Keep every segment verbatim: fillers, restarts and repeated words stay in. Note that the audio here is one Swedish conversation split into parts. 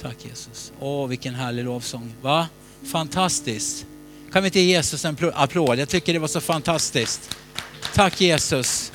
Tack Jesus. Åh, vilken härlig lovsång. Va? Fantastiskt. Kan vi inte ge Jesus en applåd? Jag tycker det var så fantastiskt. Tack Jesus.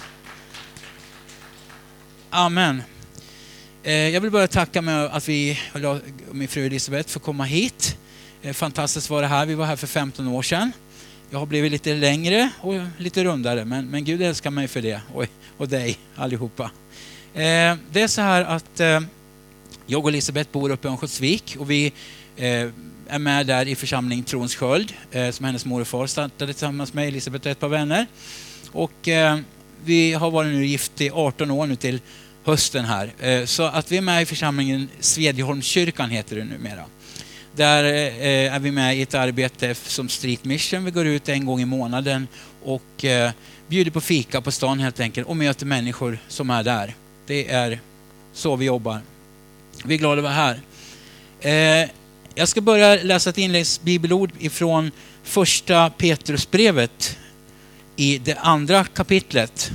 Amen. Jag vill börja tacka med att vi, min fru Elisabeth, får komma hit. Fantastiskt var det här. Vi var här för femton år sedan. Jag har blivit lite längre och lite rundare. Men, men Gud älskar mig för det. Och, och dig allihopa. Det är så här att jag och Elisabeth bor uppe i Örnsköldsvik. Och vi är med där i församling Trons sköld. Som hennes mor och far startade tillsammans med Elisabeth och ett par vänner. Och vi har varit nu gift i arton år nu till hösten här. Så att vi är med i församlingen Svedjeholmskyrkan heter det numera. Där är vi med i ett arbete som Street Mission. Vi går ut en gång i månaden och bjuder på fika på stan helt enkelt. Och möter människor som är där. Det är så vi jobbar. Vi är glada att vara här. Jag ska börja läsa ett inläggsbibelord ifrån första Petrusbrevet i det andra kapitlet.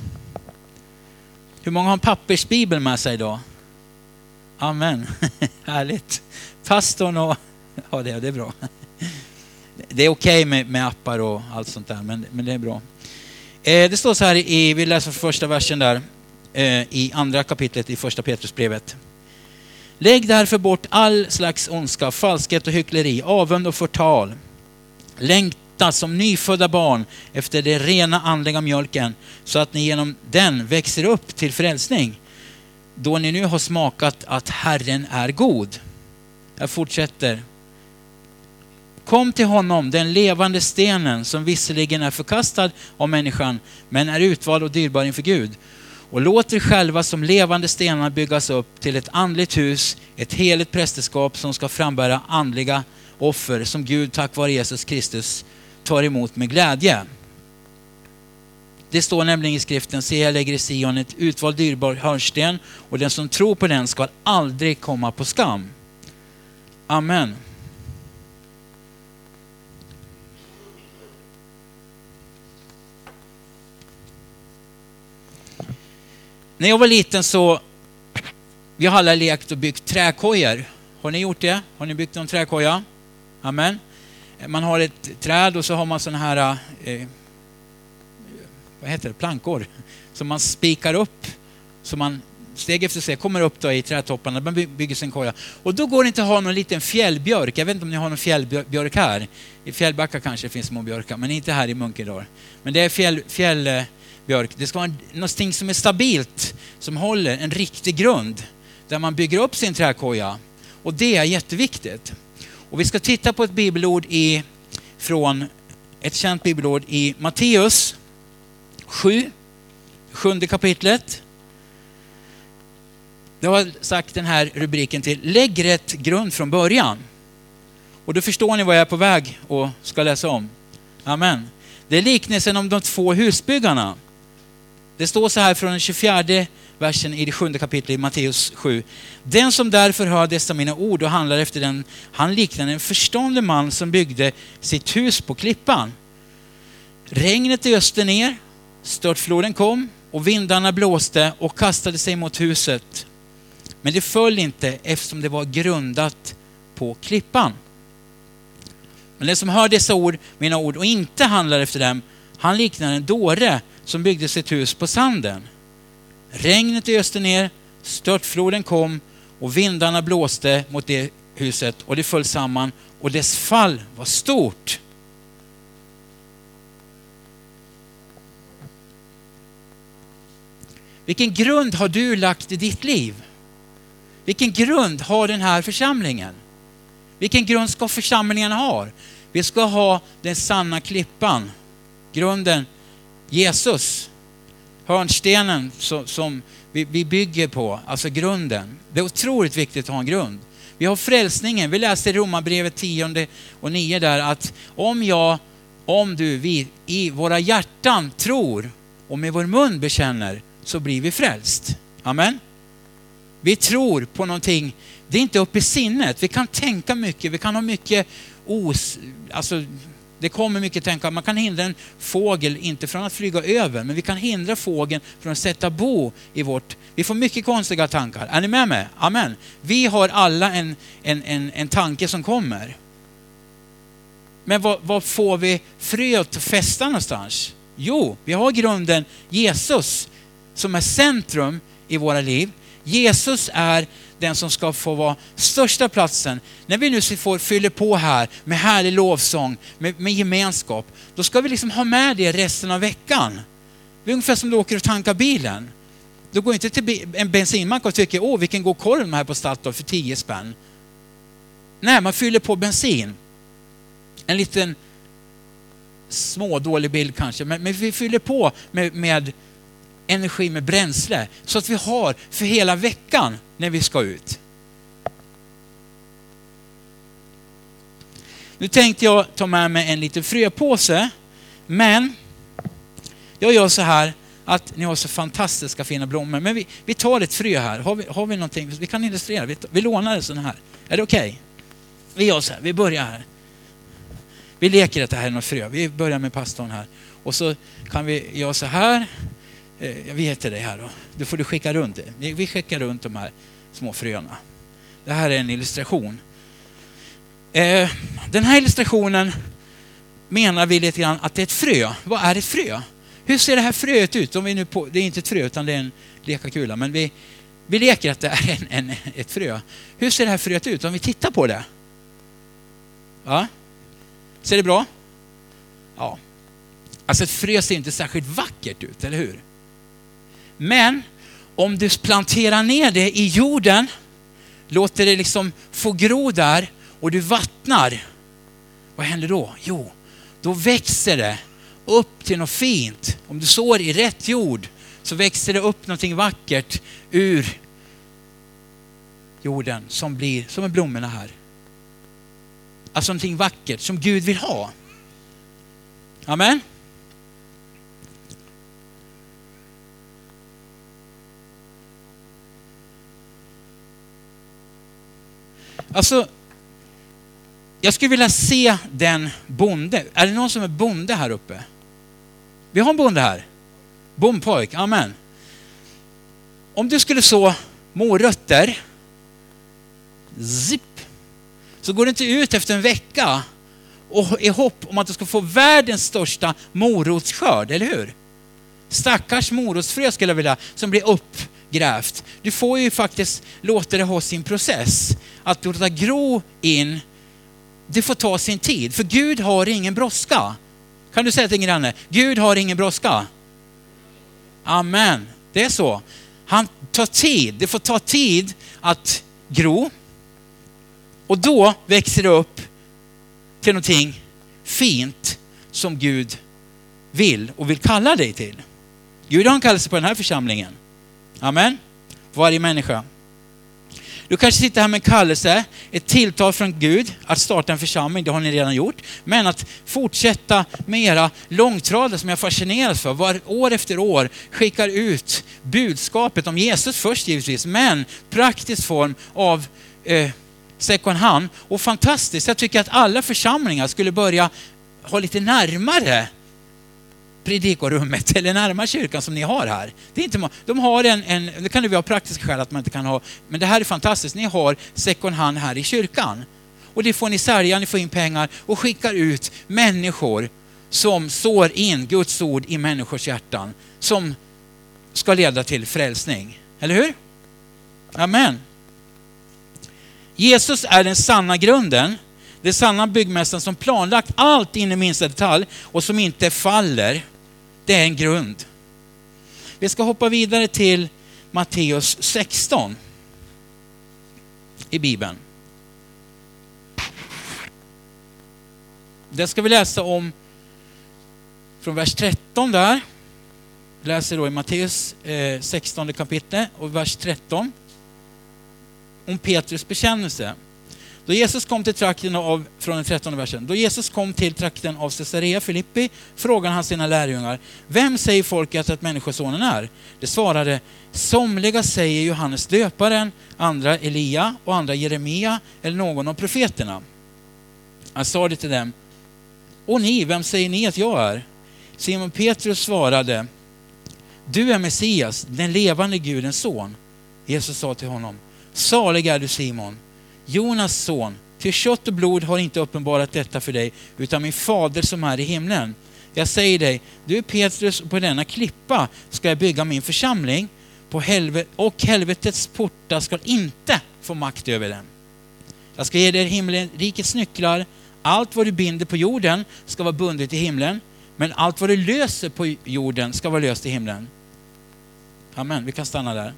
Hur många har en pappersbibel med sig idag? Amen. Härligt. Pastorn och... Ja, det, det är bra. Det är okej med, med appar och allt sånt där, men, men det är bra. Eh, det står så här i... Vi läser första versen där. Eh, I andra kapitlet i första Petrusbrevet. Lägg därför bort all slags ondska, falskhet och hyckleri, avund och förtal. Längta som nyfödda barn efter det rena andliga mjölken, så att ni genom den växer upp till frälsning, då ni nu har smakat att Herren är god. Jag fortsätter. Kom till honom, den levande stenen som visserligen är förkastad av människan, men är utvald och dyrbar inför Gud. Och låt er själva som levande stenar byggas upp till ett andligt hus, ett heligt prästerskap som ska frambära andliga offer som Gud tack vare Jesus Kristus tar emot med glädje. Det står nämligen i skriften: se, jag lägger i Sion ett utvald dyrbar hörnsten, och den som tror på den ska aldrig komma på skam. Amen. När jag var liten så vi har alla lekt och byggt träkojor. Har ni gjort det? Har ni byggt någon träkoja? Amen. Man har ett träd och så har man såna här eh, vad heter det? Plankor som man spikar upp, så man steg efter steg kommer upp då i trädtopparna. Man bygger sin koja. Och då går det inte att ha någon liten fjällbjörk. Jag vet inte om ni har någon fjällbjörk här. I Fjällbacka kanske finns små björkar, men inte här i Munkedal. Men det är fjäll, fjällbjörk. Det ska vara någonting som är stabilt, som håller en riktig grund, där man bygger upp sin trädkoja. Och det är jätteviktigt. Och vi ska titta på ett bibelord i, från ett känt bibelord i Matteus sju, sjunde kapitlet. Det har sagt den här rubriken till: lägg rätt grund från början. Och då förstår ni vad jag är på väg och ska läsa om. Amen. Det är liknelsen om de två husbyggarna. Det står så här från den tjugofjärde versen i det sjunde kapitlet i Matteus sju. Den som därför hör dessa mina ord och handlar efter den, han liknar en förståndig man som byggde sitt hus på klippan. Regnet öste ner, störtfloden kom och vindarna blåste och kastade sig mot huset. Men det föll inte, eftersom det var grundat på klippan. Men den som hör dessa ord, mina ord, och inte handlar efter dem, han liknar en dåre som byggde sitt hus på sanden. Regnet öste ner, störtfloden kom och vindarna blåste mot det huset, och det föll samman, och dess fall var stort. Vilken grund har du lagt i ditt liv? Vilken grund har den här församlingen? Vilken grund ska församlingen ha? Vi ska ha den sanna klippan. Grunden, Jesus. Hörnstenen som, som vi, vi bygger på. Alltså grunden. Det är otroligt viktigt att ha en grund. Vi har frälsningen. Vi läste i Romarbrevet tio och nio där att om jag, om du, vi i våra hjärtan tror och med vår mun bekänner, så blir vi frälst. Amen. Vi tror på någonting. Det är inte uppe i sinnet. Vi kan tänka mycket. Vi kan ha mycket os, alltså Det kommer mycket tänka. Man kan hindra en fågel inte från att flyga över, men vi kan hindra fågeln från att sätta bo i vårt... Vi får mycket konstiga tankar. Är ni med mig? Amen. Vi har alla en, en, en, en tanke som kommer. Men vad, vad får vi fröet att fästa någonstans? Jo, vi har grunden Jesus som är centrum i våra liv. Jesus är den som ska få vara största platsen. När vi nu får fylla på här med härlig lovsång, med, med gemenskap, då ska vi liksom ha med det resten av veckan. Det är ungefär som du åker och tankar bilen. Du går inte till en bensinmack och tycker, åh vilken god korv här på Statoil för tio spänn. Nej, man fyller på bensin. En liten smådålig bild kanske, men, men vi fyller på med, med energi, med bränsle, så att vi har för hela veckan när vi ska ut. Nu tänkte jag ta med mig en liten fröpåse, men jag gör så här att ni har så fantastiska fina blommor, men vi, vi tar ett frö här. Har vi, har vi någonting? Vi kan illustrera. Vi, vi lånar en sån här. Är det okej? Okay? Vi gör så här. Vi börjar här. Vi leker att det här är något frö. Vi börjar med pastorn här. Och så kan vi göra så här. Jag vet det här då. Då får du skicka runt det. Vi skickar runt de här små fröna. Det här är en illustration. Den här illustrationen menar vi lite grann att det är ett frö. Vad är ett frö? Hur ser det här fröet ut? Om vi nu på, det är inte ett frö utan det är en lekakula. Men vi, vi leker att det är en, en, ett frö. Hur ser det här fröet ut om vi tittar på det? Ja. Ser det bra? Ja. Alltså ett frö ser inte särskilt vackert ut, eller hur? Men om du planterar ner det i jorden, låter det liksom få gro där och du vattnar, vad händer då? Jo, då växer det upp till något fint. Om du sår i rätt jord så växer det upp någonting vackert ur jorden som blir som är blommorna här. Alltså någonting vackert som Gud vill ha. Amen. Alltså, jag skulle vilja se den bonde. Är det någon som är bonde här uppe? Vi har en bonde här. Bondpojk, amen. Om du skulle så morötter, zip, så går det inte ut efter en vecka och i hopp om att du ska få världens största morotsskörd, eller hur? Stackars morotsfrö skulle jag vilja, som blir uppgrävt. Du får ju faktiskt låta det ha sin process. Att låta gro in, det får ta sin tid. För Gud har ingen brådska. Kan du säga till granne? Gud har ingen brådska. Amen. Det är så. Han tar tid. Det får ta tid att gro. Och då växer det upp till någonting fint som Gud vill och vill kalla dig till. Gud har en kallelse på den här församlingen. Amen. Varje människa. Du kanske sitter här med en kallelse, ett tilltal från Gud att starta en församling, det har ni redan gjort. Men att fortsätta med era långtradare som jag fascineras för, var år efter år skickar ut budskapet om Jesus först givetvis, men praktisk form av eh, second hand. Och fantastiskt, jag tycker att alla församlingar skulle börja ha lite närmare predikorummet eller närmare kyrkan som ni har här. Det är inte, de har en, en, det kan det vara praktiska skäl att man inte kan ha, men det här är fantastiskt. Ni har second hand här i kyrkan. Och det får ni sälja, ni får in pengar och skickar ut människor som sår in Guds ord i människors hjärtan som ska leda till frälsning. Eller hur? Amen. Jesus är den sanna grunden. Det sanna byggmästaren som planlagt allt in i minsta detalj och som inte faller. Det är en grund. Vi ska hoppa vidare till Matteus sexton i Bibeln. Det ska vi läsa om från vers tretton där. Vi läser då i Matteus eh, sextonde kapitel och vers tretton om Petrus bekännelse. Då Jesus kom till trakten av, från den trettonde versen. Då Jesus kom till trakten av Caesarea Filippi frågade han sina lärjungar: vem säger folket att människosonen är? Det svarade: somliga säger Johannes döparen, andra Elia och andra Jeremia eller någon av profeterna. Han sa det till dem: Och ni, vem säger ni att jag är? Simon Petrus svarade, du är Messias, den levande Gudens son. Jesus sa till honom, salig är du Simon, Jonas son, till kött och blod har inte uppenbarat detta för dig, utan min fader som är i himlen. Jag säger dig, du är Petrus, och på denna klippa ska jag bygga min församling, på helvet, och helvetets portar ska inte få makt över den. Jag ska ge dig himmelrikets nycklar. Allt vad du binder på jorden ska vara bundet i himlen, men allt vad du löser på jorden ska vara löst i himlen. Amen, vi kan stanna där.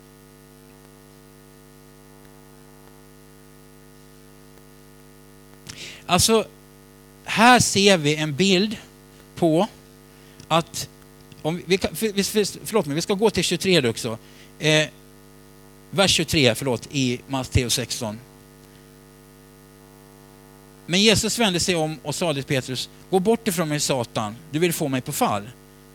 Alltså, här ser vi en bild på att, om vi, kan, för, förlåt mig, vi ska gå till tjugotre också. Eh, vers tjugotre, förlåt, i Matteus sexton. Men Jesus vände sig om och sa till Petrus, gå bort ifrån mig Satan, du vill få mig på fall.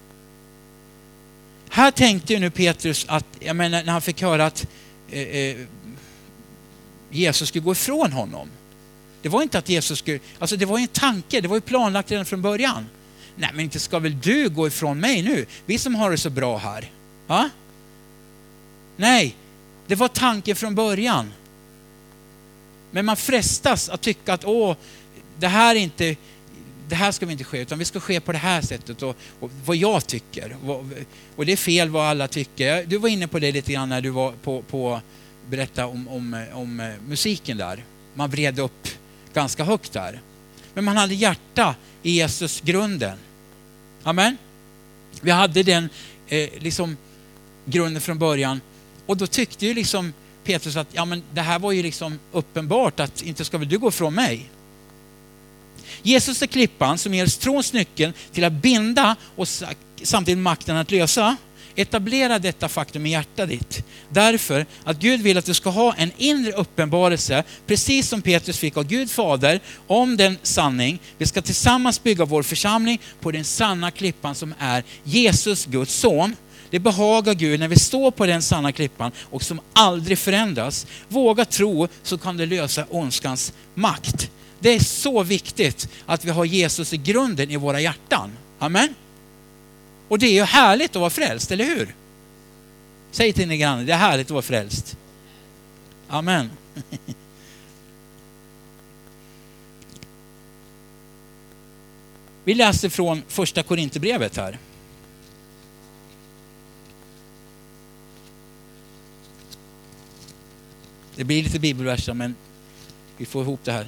Här tänkte ju nu Petrus att, jag menar, när han fick höra att eh, eh, Jesus skulle gå ifrån honom. Det var inte att Jesus skulle, alltså det var en tanke, det var ju planlagt redan från början. Nej, men inte ska väl du gå ifrån mig nu? Vi som har det så bra här. Ja? Nej, det var tanken från början. Men man frestas att tycka att åh, det här är inte, det här ska vi inte ske, utan vi ska ske på det här sättet och, och vad jag tycker. Och, och det är fel vad alla tycker. Du var inne på det lite grann när du var på, på berätta om, om, om musiken där. Man vred upp ganska högt där. Men man hade hjärta i Jesus grunden. Amen. Vi hade den eh, liksom grunden från början. Och då tyckte ju liksom Petrus att ja, men det här var ju liksom uppenbart att inte ska väl du gå från mig. Jesus är klippan som ger trons nyckeln till att binda och samtidigt makten att lösa. Etablera detta faktum i hjärtat ditt. Därför att Gud vill att du ska ha en inre uppenbarelse, precis som Petrus fick av Gud fader, om den sanning. Vi ska tillsammans bygga vår församling på den sanna klippan som är Jesus, Guds son. Det behagar Gud när vi står på den sanna klippan och som aldrig förändras. Våga tro, så kan det lösa ondskans makt. Det är så viktigt att vi har Jesus i grunden i våra hjärtan. Amen. Och det är ju härligt att vara frälst, eller hur? Säg till din granne, det är härligt att vara frälst. Amen. Vi läser från första Korinthierbrevet här. Det blir lite bibelverser, men vi får ihop det här.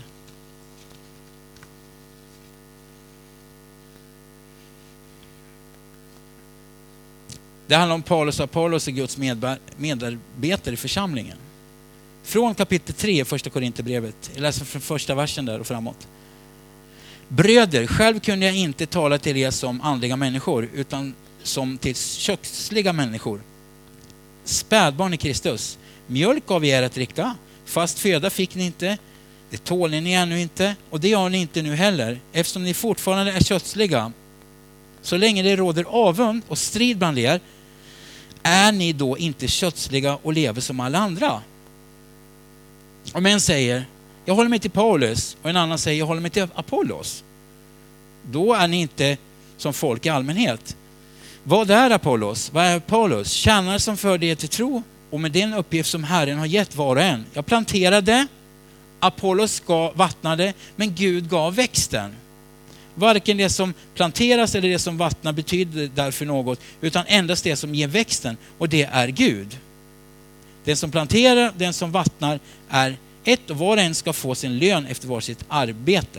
Det handlar om Paulus, och Paulus är Guds medarbetare i församlingen. Från kapitel tre i första Korinthierbrevet. Jag läser från första versen där och framåt. Bröder, själv kunde jag inte tala till er som andliga människor, utan som till köksliga människor. Spädbarn i Kristus. Mjölk gav er att dricka, fast föda fick ni inte. Det tål ni ännu inte, och det gör ni inte nu heller, eftersom ni fortfarande är kötsliga. Så länge det råder avund och strid bland er, är ni då inte kötsliga och lever som alla andra? Om en säger, jag håller mig till Paulus, och en annan säger, jag håller mig till Apollos. Då är ni inte som folk i allmänhet. Vad är Apollos? Vad är Paulus? Tjänare som förde er till tro, och med den uppgift som Herren har gett var och en. Jag planterade, Apollos gav vattnade, men Gud gav växten. Varken det som planteras eller det som vattnar betyder därför något, utan endast det som ger växten, och det är Gud. Den som planterar, den som vattnar är ett, och var och en ska få sin lön efter var sitt arbete.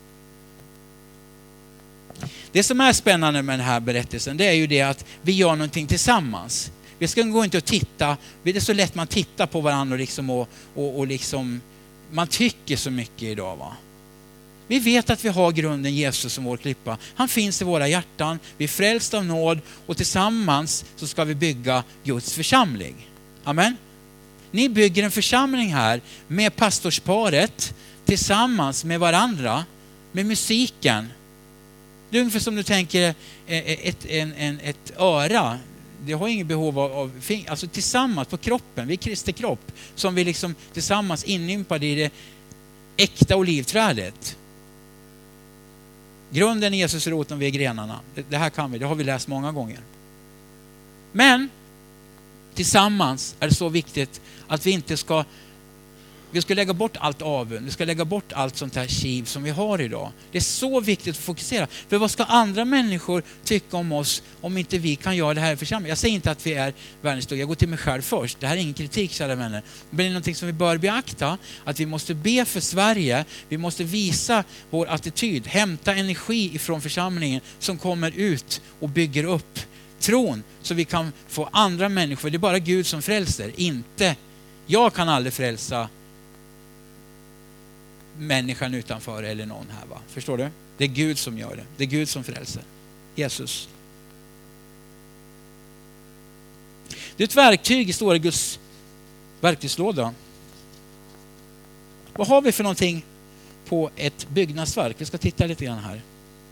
Det som är spännande med den här berättelsen, det är ju det att vi gör någonting tillsammans. Vi ska gå inte och titta, det är så lätt man tittar på varandra och, liksom och, och, och liksom, man tycker så mycket idag, va. Vi vet att vi har grunden Jesus som vår klippa. Han finns i våra hjärtan. Vi är frälsta av nåd, och tillsammans så ska vi bygga Guds församling. Amen. Ni bygger en församling här med pastorsparet tillsammans med varandra, med musiken. Det är ungefär som du tänker ett, en, en, ett öra. Det har ingen behov av, av alltså tillsammans på kroppen. Vi är Kristi kropp som vi liksom tillsammans inympade i det äkta olivträdet. Grunden är Jesus är roten, vi är grenarna. Det, det här kan vi, det har vi läst många gånger. Men tillsammans är det så viktigt att vi inte ska vi ska lägga bort allt avund. Vi ska lägga bort allt sånt här kiv som vi har idag. Det är så viktigt att fokusera. För vad ska andra människor tycka om oss om inte vi kan göra det här i församlingen? Jag säger inte att vi är världens stora. Jag går till mig själv först. Det här är ingen kritik, kära vänner. Men det är någonting som vi bör beakta. Att vi måste be för Sverige. Vi måste visa vår attityd. Hämta energi ifrån församlingen som kommer ut och bygger upp tron. Så vi kan få andra människor. Det är bara Gud som frälser. Inte. Jag kan aldrig frälsa människan utanför eller någon här, va? Förstår du? Det är Gud som gör det. Det är Gud som frälser. Jesus. Det är ett verktyg i stora Guds verktygslåda. Vad har vi för någonting på ett byggnadsverk? Vi ska titta lite grann här.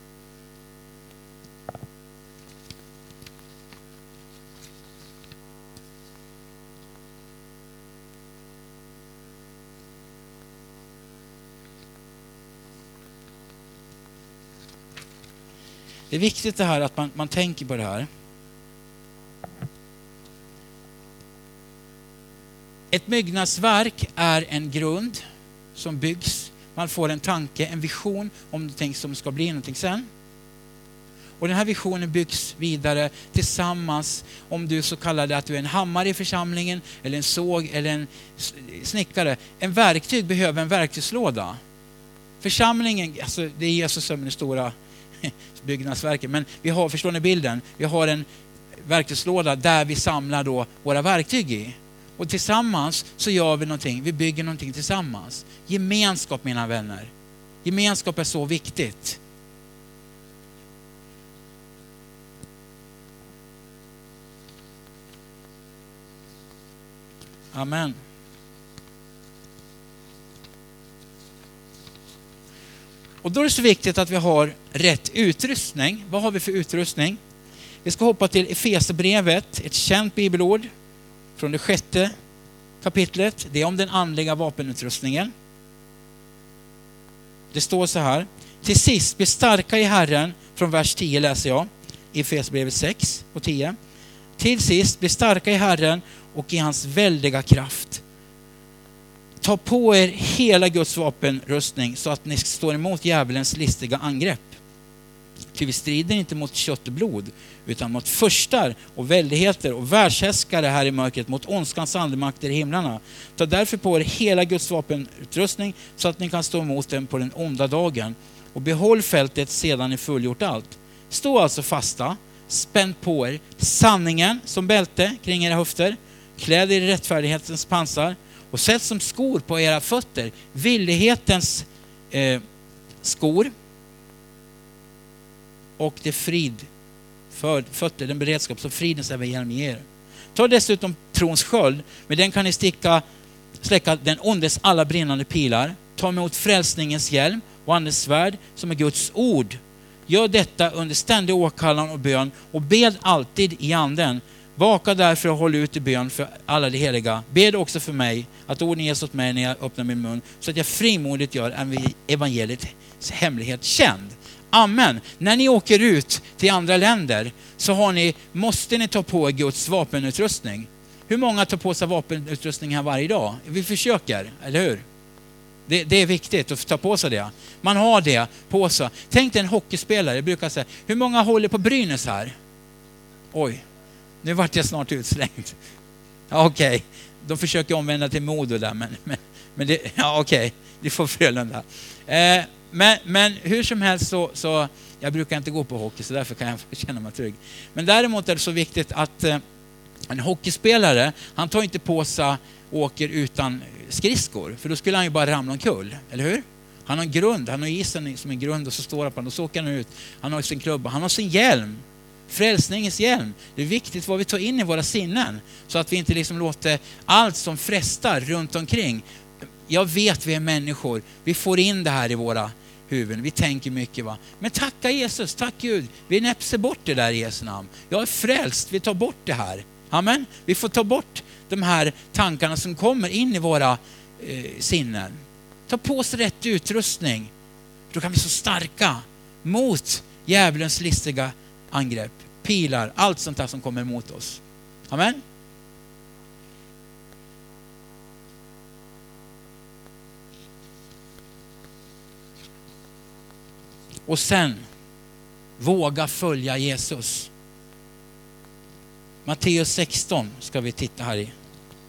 Det är viktigt det här att man, man tänker på det här. Ett byggnadsverk är en grund som byggs. Man får en tanke, en vision om någonting som ska bli någonting sen. Och den här visionen byggs vidare tillsammans. Om du så kallar det att du är en hammare i församlingen eller en såg eller en snickare. En verktyg behöver en verktygslåda. Församlingen, alltså det är Jesus som är den stora byggnadsverket. Men vi har, förstår ni bilden? Vi har en verktygslåda där vi samlar då våra verktyg i. Och tillsammans så gör vi någonting. Vi bygger någonting tillsammans. Gemenskap, mina vänner. Gemenskap är så viktigt. Amen. Och då är det så viktigt att vi har rätt utrustning. Vad har vi för utrustning? Vi ska hoppa till Efesierbrevet, ett känt bibelord från det sjätte kapitlet. Det är om den andliga vapenutrustningen. Det står så här. Till sist, bli starka i Herren, från vers tio läser jag. I Efesierbrevet sex och tio. Till sist, bli starka i Herren och i hans väldiga kraft. Ta på er hela Guds vapenrustning så att ni står emot djävulens listiga angrepp. Ty vi strider inte mot kött och blod utan mot förstar och väldigheter och världshärskare här i mörkret, mot ondskans andemakter i himlarna. Ta därför på er hela Guds vapenutrustning så att ni kan stå emot den på den onda dagen. Och behåll fältet sedan ni fullgjort allt. Stå alltså fasta, spänn på er sanningen som bälte kring era höfter, kläd er i rättfärdighetens pansar och sätt som skor på era fötter villighetens eh, skor och det frid för fötter, den beredskap som fridens evangelium ger. Ta dessutom trons sköld, med den kan ni sticka, släcka den ondes alla brinnande pilar. Ta emot frälsningens hjälm och andens svärd som är Guds ord. Gör detta under ständig åkallan och bön och bed alltid i anden. Vaka därför och håll ut i bön för alla de heliga. Bed också för mig att orden ges åt mig när jag öppnar min mun så att jag frimodigt gör evangeliets hemlighet känd. Amen. När ni åker ut till andra länder så har ni, måste ni ta på er Guds vapenutrustning. Hur många tar på sig vapenutrustning här varje dag? Vi försöker, eller hur? Det, det är viktigt att ta på sig det. Man har det på sig. Tänk dig en hockeyspelare, jag brukar säga, hur många håller på Brynäs här? Oj, nu vart jag snart utslängd. Ja, okej, okay. De försöker omvända till Modo där, men, men, men det, ja okej, okay. Det får Frölunda. Eh, men, men hur som helst så, så, jag brukar inte gå på hockey så därför kan jag känna mig trygg. Men däremot är det så viktigt att eh, en hockeyspelare, han tar inte på sig och åker utan skridskor, för då skulle han ju bara ramla omkull, eller hur? Han har en grund, han har isen som en grund och så står han på den och så åker han ut. Han har sin klubba, han har sin hjälm. Frälsningens hjälm. Det är viktigt vad vi tar in i våra sinnen så att vi inte liksom låter allt som frestar runt omkring. Jag vet vi är människor. Vi får in det här i våra huvuden. Vi tänker mycket, va. Men tacka Jesus, tack Gud. Vi näpser bort det där i Jesu namn. Jag är frälst, vi tar bort det här. Amen. Vi får ta bort de här tankarna som kommer in i våra eh, sinnen. Ta på oss rätt utrustning. Då kan vi så starka mot djävulens listiga angrepp, pilar, allt sånt där som kommer emot oss. Amen. Och sen våga följa Jesus. Matteus sexton ska vi titta här i.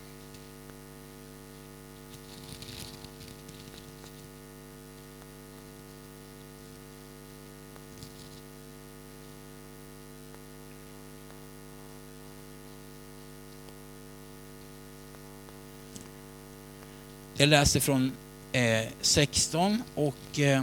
Jag läser från eh, sexton och eh,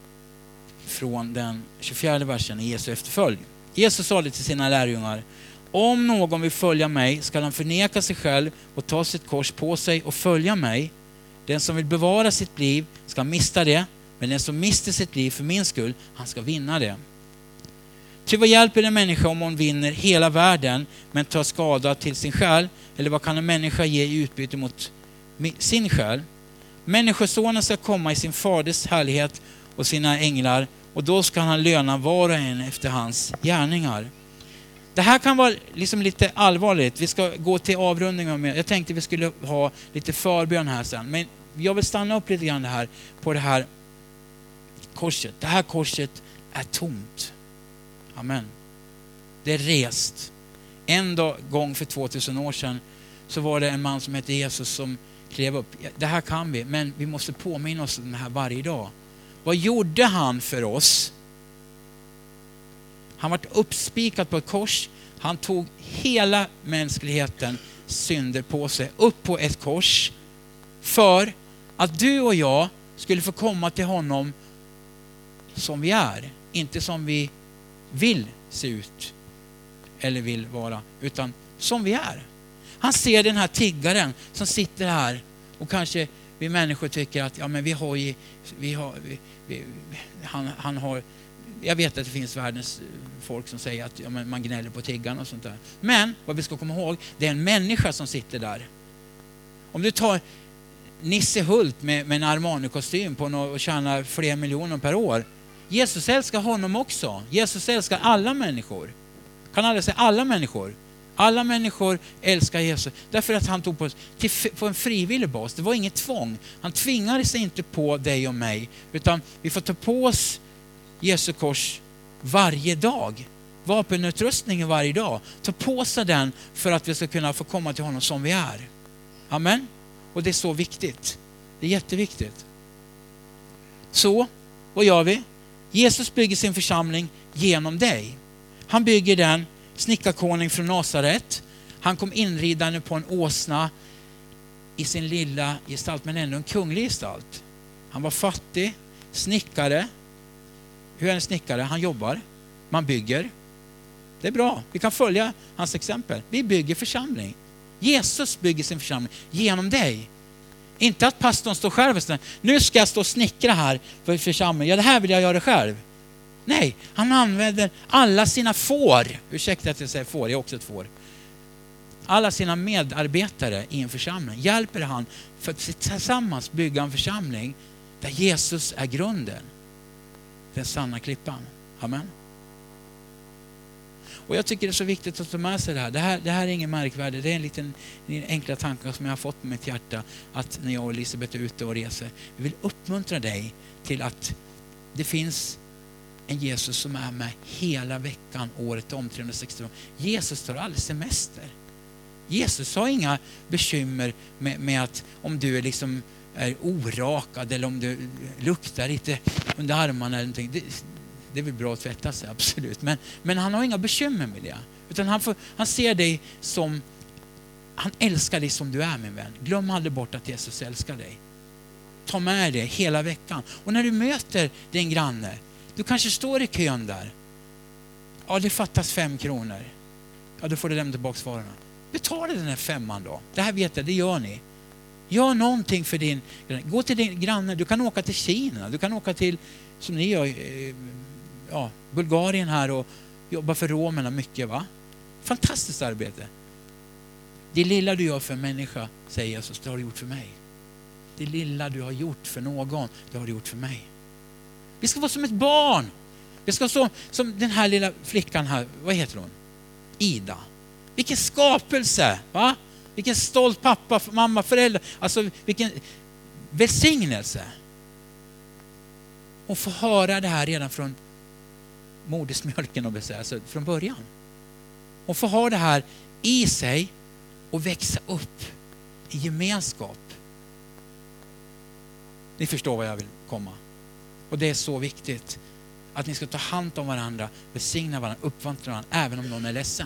från den tjugofjärde versen i Jesu efterföljd. Jesus sa det till sina lärjungar: om någon vill följa mig ska han förneka sig själv och ta sitt kors på sig och följa mig. Den som vill bevara sitt liv ska mista det, men den som mister sitt liv för min skull, han ska vinna det. Ty vad hjälper en människa om hon vinner hela världen men tar skada till sin själ? Eller vad kan en människa ge i utbyte mot sin själ? Människosonen ska komma i sin faders härlighet och sina änglar, och då ska han löna var och en efter hans gärningar. Det här kan vara liksom lite allvarligt. Vi ska gå till avrundning. Jag tänkte vi skulle ha lite förbön här sen. Men jag vill stanna upp lite grann här på det här korset. Det här korset är tomt. Amen. Det är rest. En dag, gång för tvåtusen år sedan så var det en man som hette Jesus som klev upp. Det här kan vi, men vi måste påminna oss om det här varje dag. Vad gjorde han för oss? Han var uppspikad på ett kors. Han tog hela mänskligheten synder på sig upp på ett kors för att du och jag skulle få komma till honom som vi är. Inte som vi vill se ut eller vill vara, utan som vi är. Han ser den här tiggaren som sitter här, och kanske vi människor tycker att ja, men vi har ju, vi har, vi, vi, han, han har, jag vet att det finns världens folk som säger att ja, men man gnäller på tiggarna och sånt där. Men vad vi ska komma ihåg, det är en människa som sitter där. Om du tar Nisse Hult med, med en Armani-kostym på något och tjänar flera miljoner per år. Jesus älskar honom också. Jesus älskar alla människor. Kan alla säga alla människor? Alla människor älskar Jesus. Därför att han tog på, till, på en frivillig bas. Det var inget tvång. Han tvingade sig inte på dig och mig. Utan vi får ta på oss Jesu kors varje dag. Vapenutrustningen varje dag. Ta på sig den för att vi ska kunna få komma till honom som vi är. Amen. Och det är så viktigt. Det är jätteviktigt. Så, vad gör vi? Jesus bygger sin församling genom dig. Han bygger den, snickarkonung från Nasaret. Han kom inridande på en åsna i sin lilla gestalt, men ändå en kunglig gestalt. Han var fattig, snickare. Hur är en snickare? Han jobbar, man bygger. Det är bra, vi kan följa hans exempel. Vi bygger församling. Jesus bygger sin församling genom dig. Inte att pastorn står själv och säger, nu ska jag stå och snickra här för församlingen. Ja, det här vill jag göra själv. Nej, han använder alla sina får. Ursäkta att jag säger får, jag är också ett får. Alla sina medarbetare i en församling hjälper han för att tillsammans bygga en församling där Jesus är grunden. Den sanna klippan. Amen. Och jag tycker det är så viktigt att ta med sig det här. Det här, det här är ingen märkvärde. Det är en liten en enkla tankar som jag har fått med mitt hjärta. Att när jag och Elisabeth är ute och reser. Vi vill uppmuntra dig till att det finns en Jesus som är med hela veckan, året om, trehundrasextio. Jesus tar aldrig semester. Jesus har inga bekymmer med, med att om du är liksom är orakad eller om du luktar lite under armarna eller någonting. Det, det är väl bra att tvätta sig, absolut. Men, men han har inga bekymmer med det. Utan han, får, han ser dig som, han älskar dig som du är, min vän. Glöm aldrig bort att Jesus älskar dig. Ta med det hela veckan. Och när du möter din granne, du kanske står i kön där. Ja, det fattas fem kronor. Ja, då får du lämna tillbaka varorna. Betala den här femman då. Det här vet jag, det gör ni. Gör någonting för din granne. Gå till din granne. Du kan åka till Kina. Du kan åka till, som ni gör, ja, Bulgarien här och jobba för romerna mycket, va? Fantastiskt arbete. Det lilla du gör för en människa, säger Jesus, det har du gjort för mig. Det lilla du har gjort för någon, det har du gjort för mig. Vi ska vara som ett barn Vi ska stå som den här lilla flickan här. Vad heter hon? Ida. Vilken skapelse, va? Vilken stolt pappa, mamma, förälder. Alltså vilken välsignelse. Och få höra det här redan från modersmjölken och alltså från början. Och få ha det här i sig och växa upp i gemenskap. Ni förstår vad jag vill komma. Och det är så viktigt att ni ska ta hand om varandra, välsigna varandra, uppmuntra varandra, även om någon är ledsen.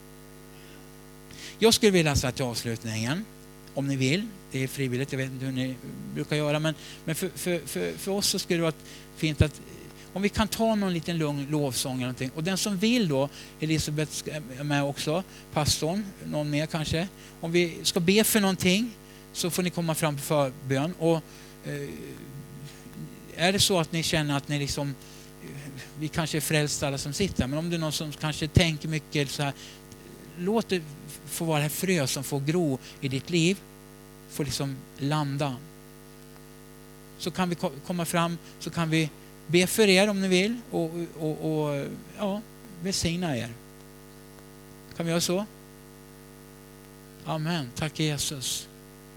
Jag skulle vilja säga till avslutningen, om ni vill, det är frivilligt, jag vet inte hur ni brukar göra, men, men för, för, för, för oss så skulle det vara fint att om vi kan ta någon liten lugn lovsång eller någonting. Och den som vill då, Elisabeth är med också, pastorn, någon mer kanske. Om vi ska be för någonting så får ni komma fram för förbön. Och eh, är det så att ni känner att ni liksom, vi kanske är frälsta alla som sitter, men om det är någon som kanske tänker mycket så här, låt det få vara det här frö som får gro i ditt liv, får liksom landa. Så kan vi komma fram, så kan vi be för er om ni vill och, och, och ja, välsigna er. Kan vi göra så? Amen. Tack Jesus.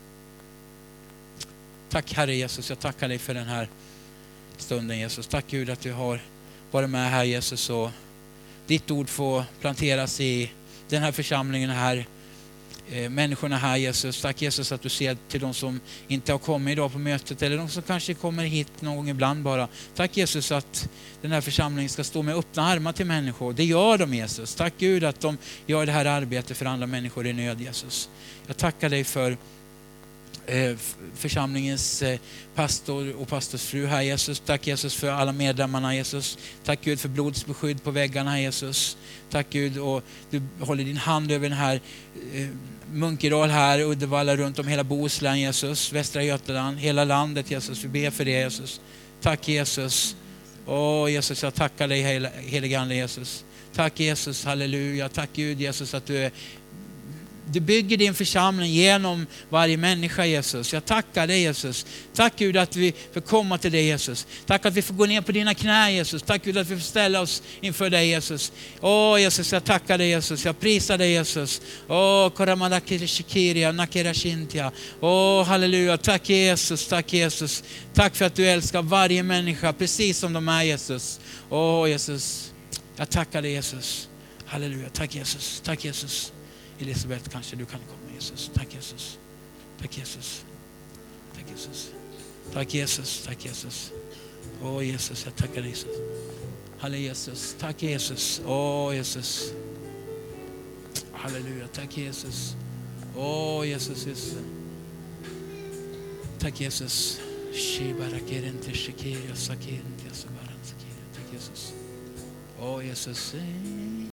Tack Herre Jesus, jag tackar dig för den här stunden Jesus. Tack Gud att du har varit med här Jesus och ditt ord får planteras i den här församlingen här. Eh, människorna här Jesus. Tack Jesus att du ser till de som inte har kommit idag på mötet eller de som kanske kommer hit någon gång ibland bara. Tack Jesus att den här församlingen ska stå med öppna armar till människor. Det gör de Jesus. Tack Gud att de gör det här arbetet för andra människor i nöd Jesus. Jag tackar dig för församlingens pastor och pastorsfru här Jesus. Tack Jesus för alla medlemmarna Jesus. Tack Gud för blodsbeskydd på väggarna Jesus. Tack Gud och du håller din hand över den här eh, Munkedal här, Uddevalla, runt om hela Bohuslän Jesus. Västra Götaland, hela landet Jesus. Vi ber för det Jesus. Tack Jesus. Åh Jesus, jag tackar dig helige Ande Jesus. Tack Jesus, halleluja. Tack Gud Jesus att du är Du bygger din församling genom varje människa Jesus. Jag tackar dig Jesus. Tack Gud att vi får komma till dig Jesus. Tack att vi får gå ner på dina knä Jesus. Tack Gud att vi får ställa oss inför dig Jesus. Åh Jesus, jag tackar dig Jesus. Jag prisar dig Jesus. Åh koramadakirashikiria nakirashintia. Åh halleluja. Tack Jesus, tack Jesus. Tack för att du älskar varje människa precis som de är Jesus. Åh Jesus, jag tackar dig Jesus. Halleluja. Tack Jesus, tack Jesus. Elisabeth, kanske du kan komma Jesus. Tack Jesus. Tack Jesus. Tack Jesus. Tack Jesus. Tack Jesus. Åh Jesus, jag tackar dig Jesus. Halleluja Jesus. Tack Jesus. Åh Jesus. Halleluja. Tack Jesus. Åh Jesus. Jesus. Tack Jesus. Shibarakirente shikiria sakirente sabaran sakira. Tack Jesus. Åh Jesus.